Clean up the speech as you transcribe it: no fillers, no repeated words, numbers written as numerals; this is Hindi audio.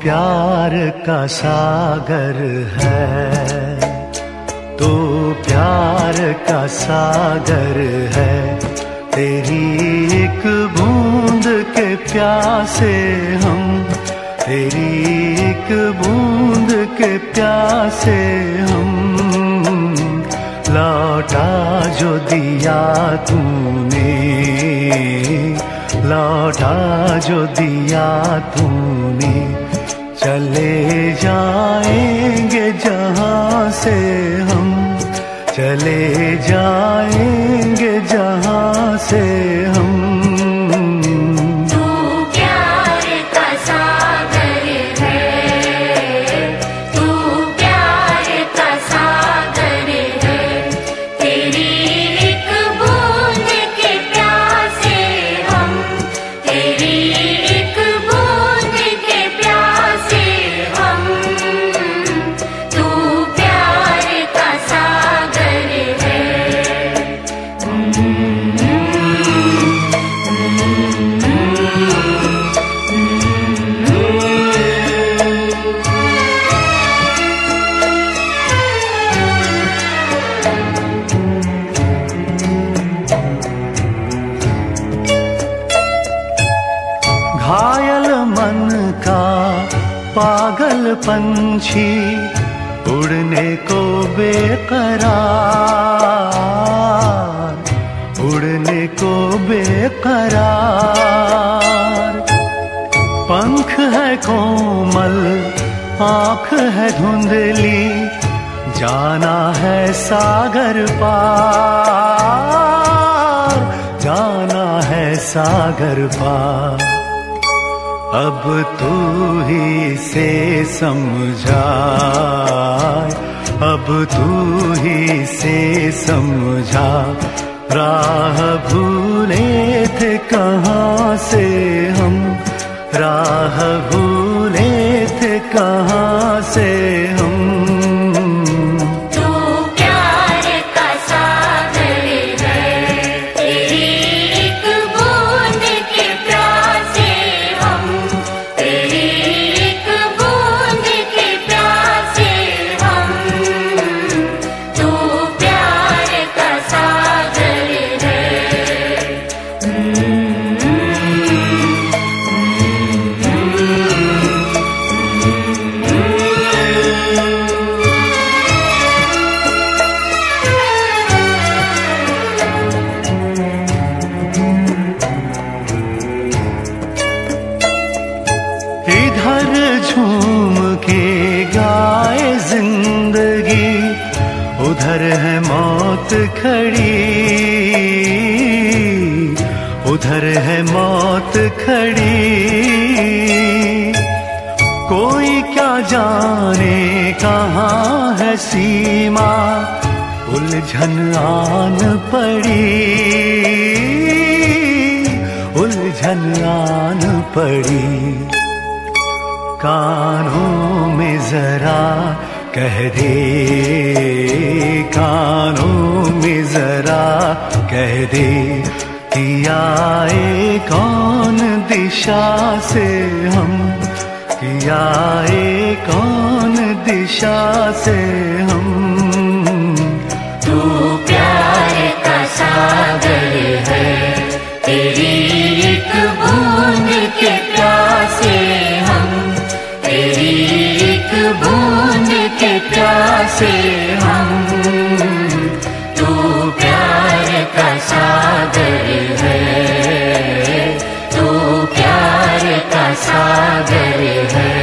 प्यार का सागर है, तू प्यार का सागर है। तेरी एक बूंद के प्यासे हम, तेरी एक बूंद के प्यासे हम। लौटा जो दिया तूने, लौटा जो दिया तूने। चले जाएंगे जहाँ से हम, चले जाएंगे जहाँ से हम। घायल मन का पागल पंछी, उड़ने को बेकरार, उड़ने को बेकरार। पंख है कोमल, आँख है धुंधली, जाना है सागर पार, जाना है सागर पार। अब तू ही से समझा, अब तू ही से समझा। राह भूले थे कहाँ से हम, राह भूले थे कहाँ से हम। इधर झूम के गाए जिंदगी, उधर है मौत खड़ी, उधर है मौत खड़ी। कोई क्या जाने कहाँ है सीमा, उलझन आन पड़ी, उलझन आन पड़ी। कानों में जरा कह दे, कानों में जरा कह दे कि आए कौन दिशा से हम, कि आए कौन दिशा से हम। तू प्यार का सागर है, तेरी एक बूंद के प्यासे हम, तेरी एक बूंद के प्यासे हम। तू प्यार का सागर है, तू प्यार का सागर है।